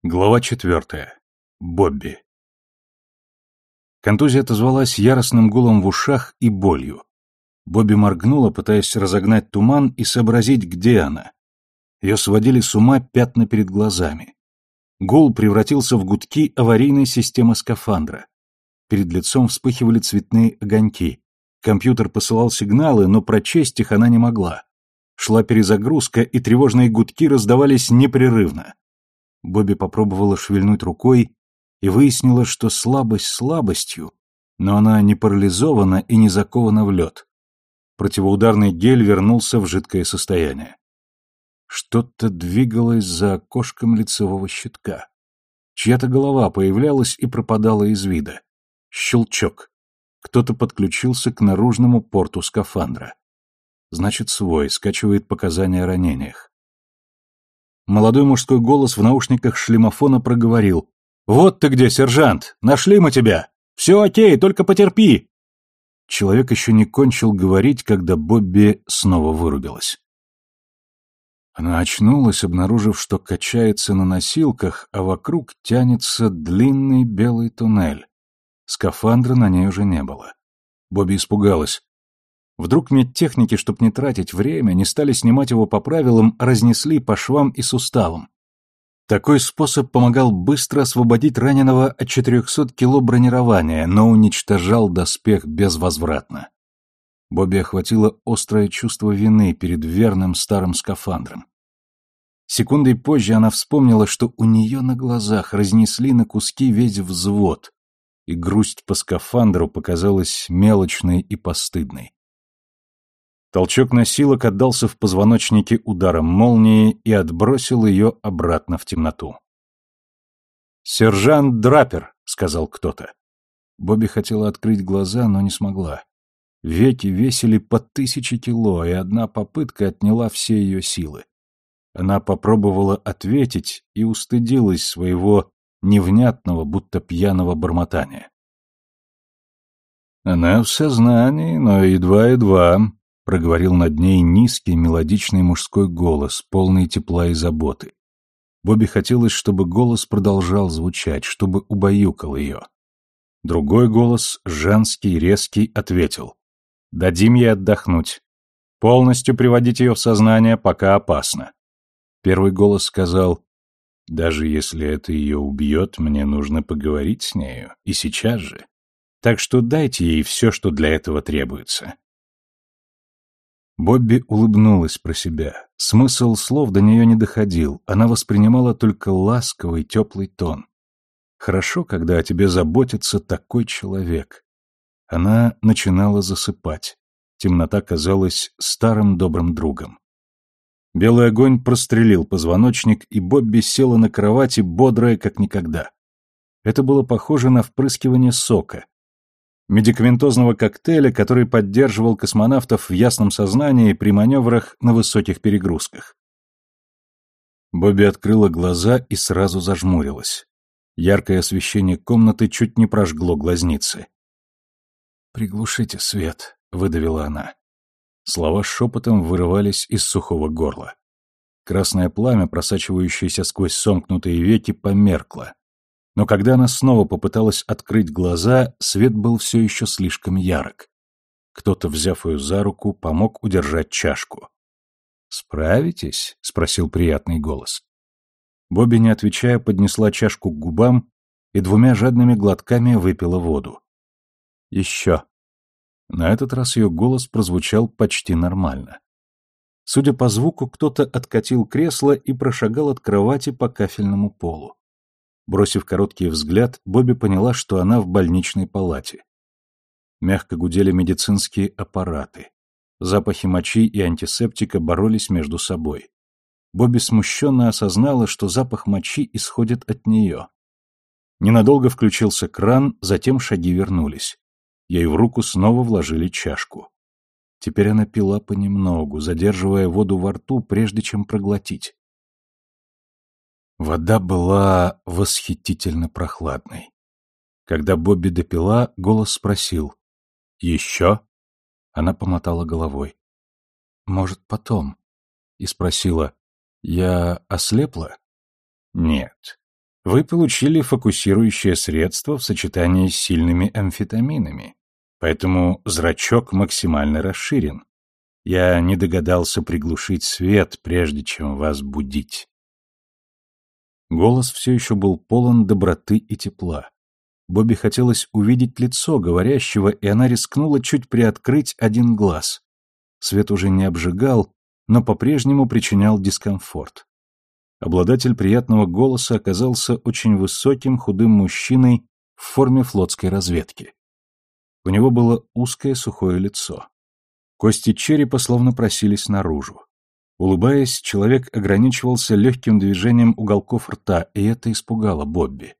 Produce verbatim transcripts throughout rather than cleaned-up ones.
Глава четвертая. Бобби. Контузия отозвалась яростным гулом в ушах и болью. Бобби моргнула, пытаясь разогнать туман и сообразить, где она. Ее сводили с ума пятна перед глазами. Гул превратился в гудки аварийной системы скафандра. Перед лицом вспыхивали цветные огоньки. Компьютер посылал сигналы, но прочесть их она не могла. Шла перезагрузка, и тревожные гудки раздавались непрерывно. Бобби попробовала шевельнуть рукой и выяснила, что слабость слабостью, но она не парализована и не закована в лед. Противоударный гель вернулся в жидкое состояние. Что-то двигалось за окошком лицевого щитка. Чья-то голова появлялась и пропадала из вида. Щелчок. Кто-то подключился к наружному порту скафандра. Значит, свой, скачивает показания о ранениях. Молодой мужской голос в наушниках шлемофона проговорил: «Вот ты где, сержант! Нашли мы тебя! Все окей, только потерпи!» Человек еще не кончил говорить, когда Бобби снова вырубилась. Она очнулась, обнаружив, что качается на носилках, а вокруг тянется длинный белый туннель. Скафандра на ней уже не было. Бобби испугалась. Вдруг медтехники, чтоб не тратить время, не стали снимать его по правилам, а разнесли по швам и суставам. Такой способ помогал быстро освободить раненого от четырехсот кило бронирования, но уничтожал доспех безвозвратно. Бобби охватило острое чувство вины перед верным старым скафандром. Секундой позже она вспомнила, что у нее на глазах разнесли на куски весь взвод, и грусть по скафандру показалась мелочной и постыдной. Толчок носилок отдался в позвоночнике ударом молнии и отбросил ее обратно в темноту. «Сержант Драпер», — сказал кто-то. Бобби хотела открыть глаза, но не смогла. Веки весили по тысяче кило, и одна попытка отняла все ее силы. Она попробовала ответить и устыдилась своего невнятного, будто пьяного бормотания. «Она в сознании, но едва-едва», — проговорил над ней низкий мелодичный мужской голос, полный тепла и заботы. Бобби хотелось, чтобы голос продолжал звучать, чтобы убаюкал ее. Другой голос, женский, резкий, ответил: «Дадим ей отдохнуть. Полностью приводить ее в сознание пока опасно». Первый голос сказал: «Даже если это ее убьет, мне нужно поговорить с нею, и сейчас же. Так что дайте ей все, что для этого требуется». Бобби улыбнулась про себя. Смысл слов до нее не доходил, она воспринимала только ласковый, теплый тон. Хорошо, когда о тебе заботится такой человек. Она начинала засыпать. Темнота казалась старым добрым другом. Белый огонь прострелил позвоночник, и Бобби села на кровати, бодрая как никогда. Это было похоже на впрыскивание сока, медикаментозного коктейля, который поддерживал космонавтов в ясном сознании при маневрах на высоких перегрузках. Бобби открыла глаза и сразу зажмурилась. Яркое освещение комнаты чуть не прожгло глазницы. «Приглушите свет», — выдавила она. Слова шепотом вырывались из сухого горла. Красное пламя, просачивающееся сквозь сомкнутые веки, померкло. Но когда она снова попыталась открыть глаза, свет был все еще слишком ярок. Кто-то, взяв ее за руку, помог удержать чашку. «Справитесь?» — спросил приятный голос. Бобби, не отвечая, поднесла чашку к губам и двумя жадными глотками выпила воду. «Еще». На этот раз ее голос прозвучал почти нормально. Судя по звуку, кто-то откатил кресло и прошагал от кровати по кафельному полу. Бросив короткий взгляд, Бобби поняла, что она в больничной палате. Мягко гудели медицинские аппараты. Запахи мочи и антисептика боролись между собой. Бобби смущенно осознала, что запах мочи исходит от нее. Ненадолго включился кран, затем шаги вернулись. Ей в руку снова вложили чашку. Теперь она пила понемногу, задерживая воду во рту, прежде чем проглотить. Вода была восхитительно прохладной. Когда Бобби допила, голос спросил: «Еще?» Она помотала головой. «Может, потом?» И спросила: «Я ослепла?» «Нет. Вы получили фокусирующее средство в сочетании с сильными амфетаминами, поэтому зрачок максимально расширен. Я не догадался приглушить свет, прежде чем вас будить. Голос все еще был полон доброты и тепла. Бобби хотелось увидеть лицо говорящего, и она рискнула чуть приоткрыть один глаз. Свет уже не обжигал, но по-прежнему причинял дискомфорт. Обладатель приятного голоса оказался очень высоким, худым мужчиной в форме флотской разведки. У него было узкое сухое лицо. Кости черепа словно просились наружу. Улыбаясь, человек ограничивался легким движением уголков рта, и это испугало Бобби.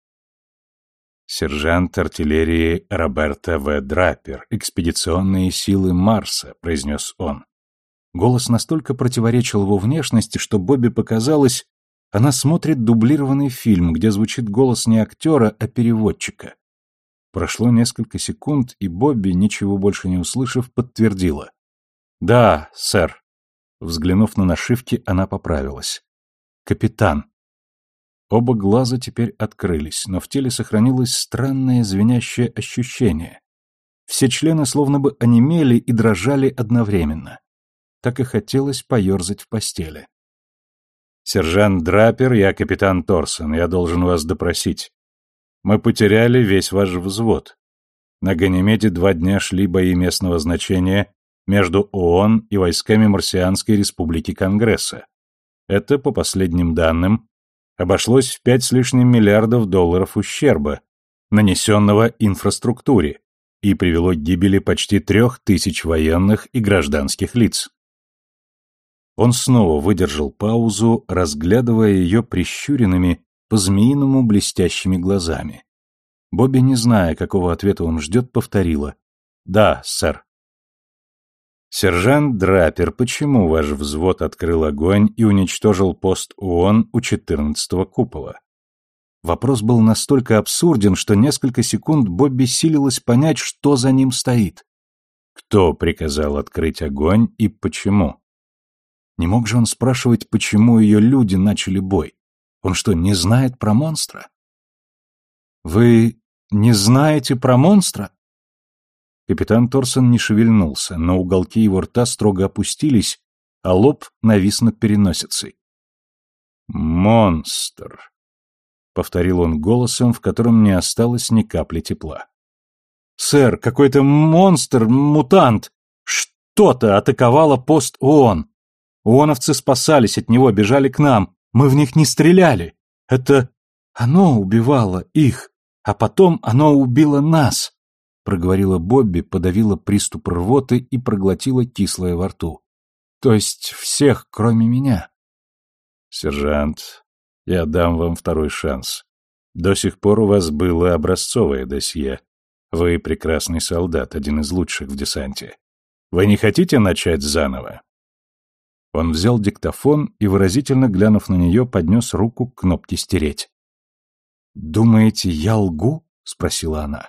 «Сержант артиллерии Роберто В. Драпер, экспедиционные силы Марса», — произнес он. Голос настолько противоречил его внешности, что Бобби показалось, она смотрит дублированный фильм, где звучит голос не актера, а переводчика. Прошло несколько секунд, и Бобби, ничего больше не услышав, подтвердила. «Да, сэр». Взглянув на нашивки, она поправилась. «Капитан». Оба глаза теперь открылись, но в теле сохранилось странное звенящее ощущение. Все члены словно бы онемели и дрожали одновременно. Так и хотелось поерзать в постели. «Сержант Драпер, я капитан Торсон, я должен вас допросить. Мы потеряли весь ваш взвод. На Ганимеде два дня шли бои местного значения между ООН и войсками Марсианской Республики Конгресса. Это, по последним данным, обошлось в пять с лишним миллиардов долларов ущерба, нанесенного инфраструктуре, и привело к гибели почти трех тысяч военных и гражданских лиц». Он снова выдержал паузу, разглядывая ее прищуренными, по-змеиному блестящими глазами. Бобби, не зная, какого ответа он ждет, повторила. «Да, сэр». «Сержант Драпер, почему ваш взвод открыл огонь и уничтожил пост ООН у четырнадцатого купола?» Вопрос был настолько абсурден, что несколько секунд Бобби силилась понять, что за ним стоит. Кто приказал открыть огонь и почему? Не мог же он спрашивать, почему ее люди начали бой? Он что, не знает про монстра? «Вы не знаете про монстра?» Капитан Торсон не шевельнулся, но уголки его рта строго опустились, а лоб навис над переносицей. «Монстр», — повторил он голосом, в котором не осталось ни капли тепла. «Сэр, какой-то монстр, мутант, что-то атаковало пост ООН. ООНовцы спасались от него, бежали к нам. Мы в них не стреляли. Это оно убивало их, а потом оно убило нас», — проговорила Бобби, подавила приступ рвоты и проглотила кислое во рту. «То есть всех, кроме меня». «Сержант, я дам вам второй шанс. До сих пор у вас было образцовое досье. Вы прекрасный солдат, один из лучших в десанте. Вы не хотите начать заново?» Он взял диктофон и, выразительно глянув на нее, поднес руку к кнопке «Стереть». «Думаете, я лгу?» — спросила она.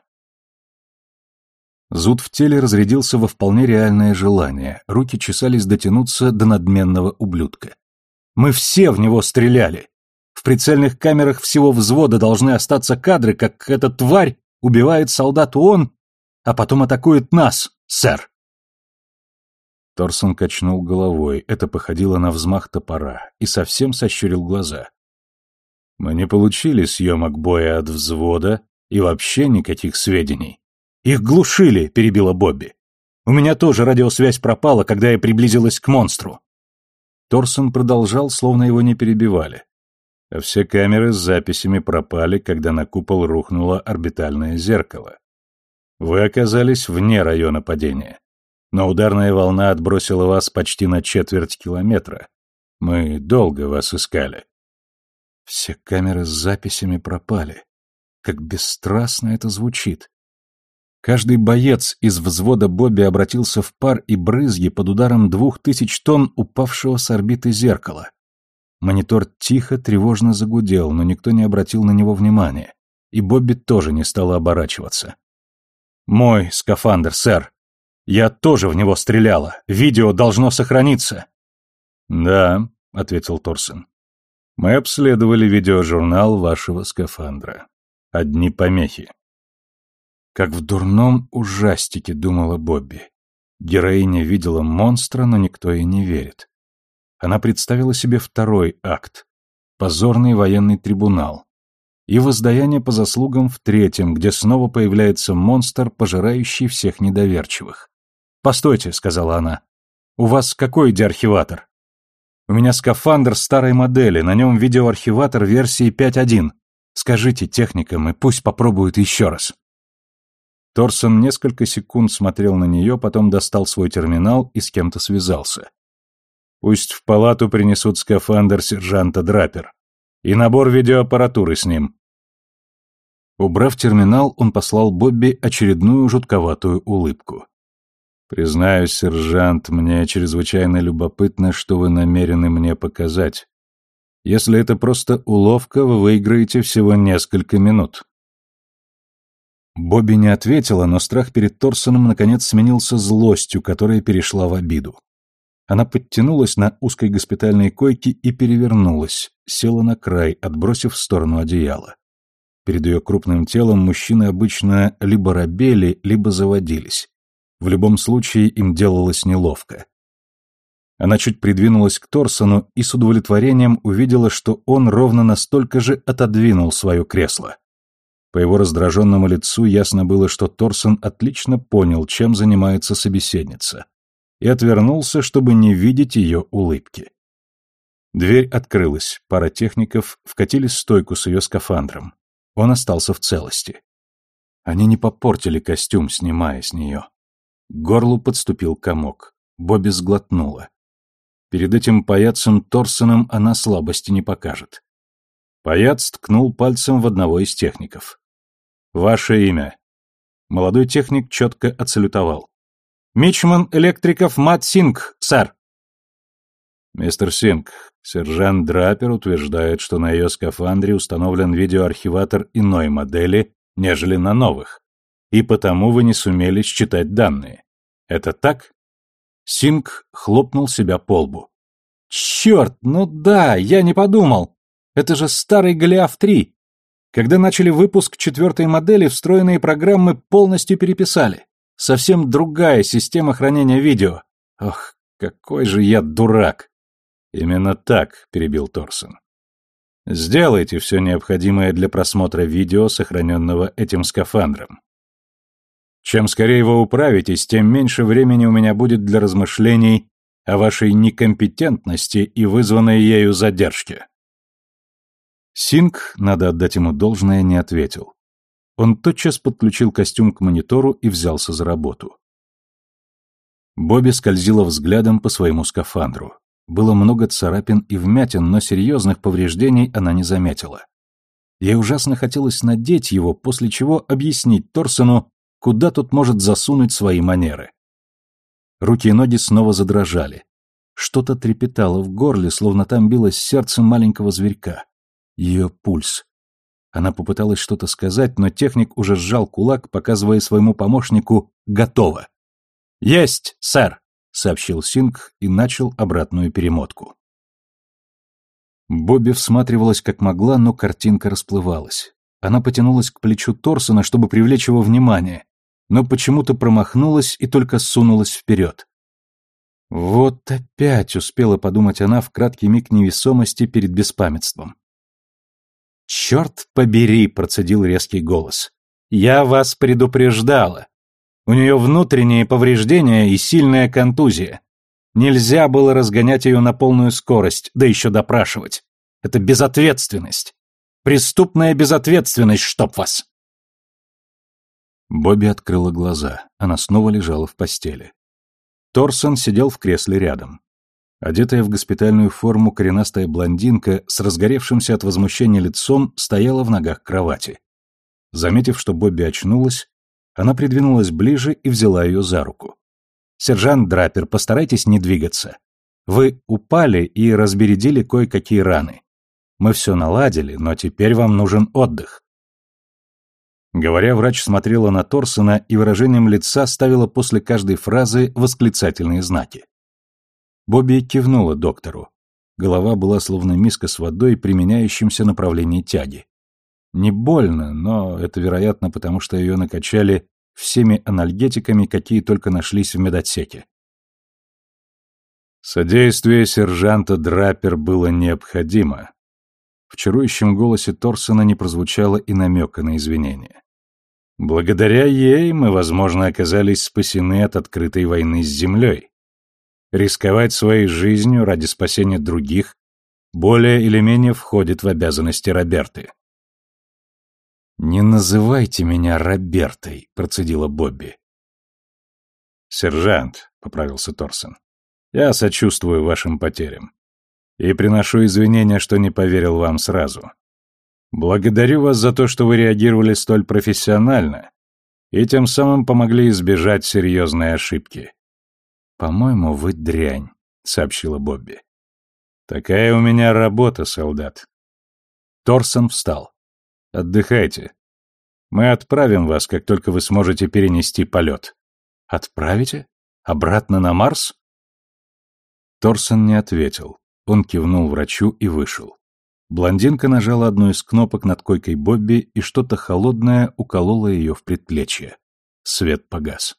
Зуд в теле разрядился во вполне реальное желание, руки чесались дотянуться до надменного ублюдка. «Мы все в него стреляли! В прицельных камерах всего взвода должны остаться кадры, как эта тварь убивает солдат ООН, а потом атакует нас, сэр!» Торсон качнул головой, это походило на взмах топора, и совсем сощурил глаза. «Мы не получили съемок боя от взвода и вообще никаких сведений». «Их глушили», — перебила Бобби. «У меня тоже радиосвязь пропала, когда я приблизилась к монстру». Торсон продолжал, словно его не перебивали. А все камеры с записями пропали, когда на купол рухнуло орбитальное зеркало. Вы оказались вне района падения. Но ударная волна отбросила вас почти на четверть километра. Мы долго вас искали. Все камеры с записями пропали. Как бесстрастно это звучит. Каждый боец из взвода Бобби обратился в пар и брызги под ударом двух тысяч тонн упавшего с орбиты зеркала. Монитор тихо, тревожно загудел, но никто не обратил на него внимания, и Бобби тоже не стала оборачиваться. «Мой скафандр, сэр. Я тоже в него стреляла. Видео должно сохраниться». «Да», — ответил Торсон. Мы обследовали видеожурнал вашего скафандра. Одни помехи. Как в дурном ужастике, думала Бобби. Героиня видела монстра, но никто ей не верит. Она представила себе второй акт. Позорный военный трибунал. И воздаяние по заслугам в третьем, где снова появляется монстр, пожирающий всех недоверчивых. «Постойте», — сказала она. «У вас какой деархиватор?» «У меня скафандр старой модели, на нем видеоархиватор версии пять точка один. Скажите техникам, и пусть попробуют еще раз». Торсон несколько секунд смотрел на нее, потом достал свой терминал и с кем-то связался. «Пусть в палату принесут скафандр сержанта Драпер. И набор видеоаппаратуры с ним». Убрав терминал, он послал Бобби очередную жутковатую улыбку. «Признаюсь, сержант, мне чрезвычайно любопытно, что вы намерены мне показать. Если это просто уловка, вы выиграете всего несколько минут». Бобби не ответила, но страх перед Торсоном наконец сменился злостью, которая перешла в обиду. Она подтянулась на узкой госпитальной койке и перевернулась, села на край, отбросив в сторону одеяло. Перед ее крупным телом мужчины обычно либо робели, либо заводились. В любом случае им делалось неловко. Она чуть придвинулась к Торсону и с удовлетворением увидела, что он ровно настолько же отодвинул свое кресло. По его раздраженному лицу ясно было, что Торсон отлично понял, чем занимается собеседница, и отвернулся, чтобы не видеть ее улыбки. Дверь открылась, пара техников вкатили стойку с ее скафандром. Он остался в целости. Они не попортили костюм, снимая с нее. К горлу подступил комок. Бобби сглотнула. Перед этим паяцем Торсоном она слабости не покажет. Паяц ткнул пальцем в одного из техников. «Ваше имя?» Молодой техник четко отсалютовал. «Мичман Электриков Мат Синг, сэр». «Мистер Синг, сержант Драпер утверждает, что на ее скафандре установлен видеоархиватор иной модели, нежели на новых, и потому вы не сумели считать данные. Это так?» Синг хлопнул себя по лбу. «Черт, ну да, я не подумал. Это же старый Голиаф три. Когда начали выпуск четвертой модели, встроенные программы полностью переписали. Совсем другая система хранения видео. Ох, какой же я дурак!» «Именно так», — перебил Торсон. «Сделайте все необходимое для просмотра видео, сохраненного этим скафандром. Чем скорее вы управитесь, тем меньше времени у меня будет для размышлений о вашей некомпетентности и вызванной ею задержке». Синг, надо отдать ему должное, не ответил. Он тотчас подключил костюм к монитору и взялся за работу. Бобби скользила взглядом по своему скафандру. Было много царапин и вмятин, но серьезных повреждений она не заметила. Ей ужасно хотелось надеть его, после чего объяснить Торсону, куда тут может засунуть свои манеры. Руки и ноги снова задрожали. Что-то трепетало в горле, словно там билось сердце маленького зверька. Ее пульс. Она попыталась что-то сказать, но техник уже сжал кулак, показывая своему помощнику «Готово». «Есть, сэр», — сообщил Синг и начал обратную перемотку. Бобби всматривалась как могла, но картинка расплывалась. Она потянулась к плечу Торсона, чтобы привлечь его внимание, но почему-то промахнулась и только сунулась вперед. «Вот опять», — успела подумать она в краткий миг невесомости перед беспамятством. «Черт побери», — процедил резкий голос. «Я вас предупреждала. У нее внутренние повреждения и сильная контузия. Нельзя было разгонять ее на полную скорость, да еще допрашивать. Это безответственность. Преступная безответственность, чтоб вас!» Бобби открыла глаза. Она снова лежала в постели. Торсон сидел в кресле рядом. Одетая в госпитальную форму коренастая блондинка с разгоревшимся от возмущения лицом стояла в ногах кровати. Заметив, что Бобби очнулась, она придвинулась ближе и взяла ее за руку. «Сержант Драпер, постарайтесь не двигаться. Вы упали и разбередили кое-какие раны. Мы все наладили, но теперь вам нужен отдых». Говоря, врач смотрела на Торсона и выражением лица ставила после каждой фразы восклицательные знаки. Бобби кивнула доктору. Голова была словно миска с водой, применяющимся направлении тяги. Не больно, но это, вероятно, потому что ее накачали всеми анальгетиками, какие только нашлись в медотсеке. Содействие сержанта Драпер было необходимо. В чарующем голосе Торсона не прозвучало и намека на извинения. Благодаря ей мы, возможно, оказались спасены от открытой войны с землей. Рисковать своей жизнью ради спасения других более или менее входит в обязанности Роберты. «Не называйте меня Робертой», — процедила Бобби. «Сержант», — поправился Торсон, — «я сочувствую вашим потерям и приношу извинения, что не поверил вам сразу. Благодарю вас за то, что вы реагировали столь профессионально и тем самым помогли избежать серьезной ошибки». «По-моему, вы дрянь», — сообщила Бобби. «Такая у меня работа, солдат». Торсон встал. «Отдыхайте. Мы отправим вас, как только вы сможете перенести полет». «Отправите? Обратно на Марс?» Торсон не ответил. Он кивнул врачу и вышел. Блондинка нажала одну из кнопок над койкой Бобби, и что-то холодное укололо ее в предплечье. Свет погас.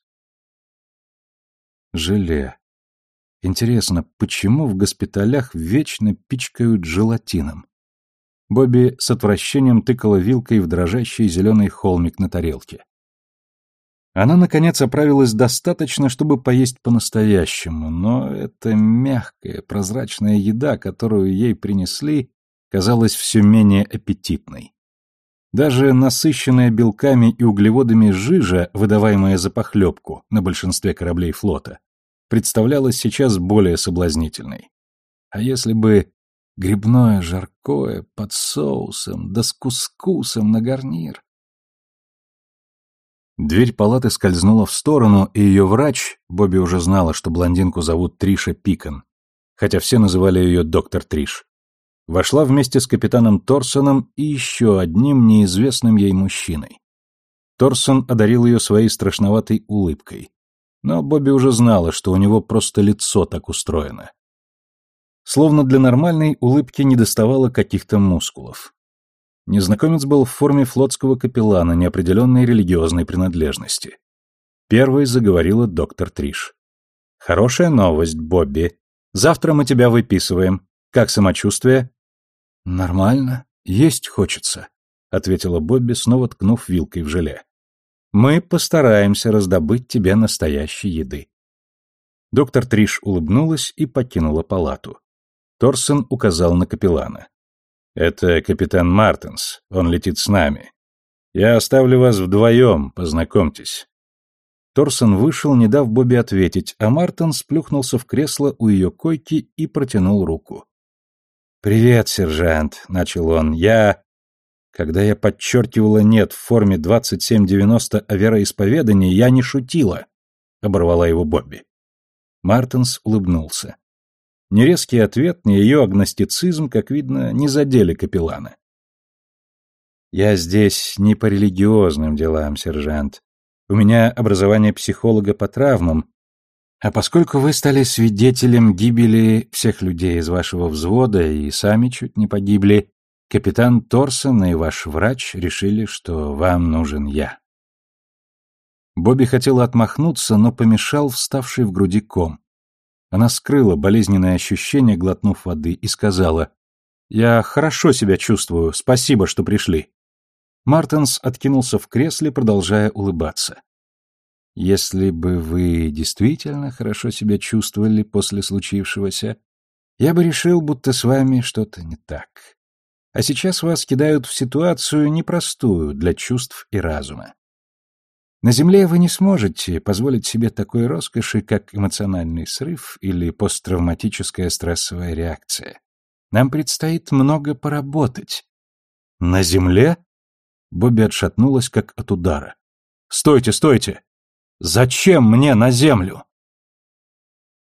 Желе. Интересно, почему в госпиталях вечно пичкают желатином? Бобби с отвращением тыкала вилкой в дрожащий зеленый холмик на тарелке. Она, наконец, оправилась достаточно, чтобы поесть по-настоящему, но эта мягкая, прозрачная еда, которую ей принесли, казалась все менее аппетитной. Даже насыщенная белками и углеводами жижа, выдаваемая за похлебку на большинстве кораблей флота, представлялась сейчас более соблазнительной. А если бы грибное жаркое под соусом, да с кускусом на гарнир? Дверь палаты скользнула в сторону, и ее врач, Бобби уже знала, что блондинку зовут Триша Пикон, хотя все называли ее доктор Триш, вошла вместе с капитаном Торсоном и еще одним неизвестным ей мужчиной. Торсон одарил ее своей страшноватой улыбкой, но Бобби уже знала, что у него просто лицо так устроено. Словно для нормальной улыбки недоставало каких-то мускулов. Незнакомец был в форме флотского капеллана неопределенной религиозной принадлежности. Первой заговорила доктор Триш. «Хорошая новость, Бобби. Завтра мы тебя выписываем. Как самочувствие?» «Нормально. Есть хочется», — ответила Бобби, снова ткнув вилкой в желе. «Мы постараемся раздобыть тебе настоящей еды». Доктор Триш улыбнулась и покинула палату. Торсон указал на капеллана. «Это капитан Мартенс. Он летит с нами. Я оставлю вас вдвоем, познакомьтесь». Торсон вышел, не дав Бобби ответить, а Мартенс плюхнулся в кресло у ее койки и протянул руку. «Привет, сержант», — начал он. «Я...» Когда я подчеркивала «нет» в форме двадцать семь девяносто о вероисповедании, я не шутила, — оборвала его Бобби. Мартенс улыбнулся. Ни резкий ответ, ни ее агностицизм, как видно, не задели капеллана. «Я здесь не по религиозным делам, сержант. У меня образование психолога по травмам, а поскольку вы стали свидетелем гибели всех людей из вашего взвода и сами чуть не погибли, капитан Торсон и ваш врач решили, что вам нужен я». Бобби хотела отмахнуться, но помешал вставший в груди ком. Она скрыла болезненное ощущение, глотнув воды, и сказала: «Я хорошо себя чувствую, спасибо, что пришли». Мартенс откинулся в кресле, продолжая улыбаться. «Если бы вы действительно хорошо себя чувствовали после случившегося, я бы решил, будто с вами что-то не так. А сейчас вас кидают в ситуацию непростую для чувств и разума. На Земле вы не сможете позволить себе такой роскоши, как эмоциональный срыв или посттравматическая стрессовая реакция. Нам предстоит много поработать». «На Земле?» Бобби отшатнулась, как от удара. «Стойте, стойте! Зачем мне на Землю?»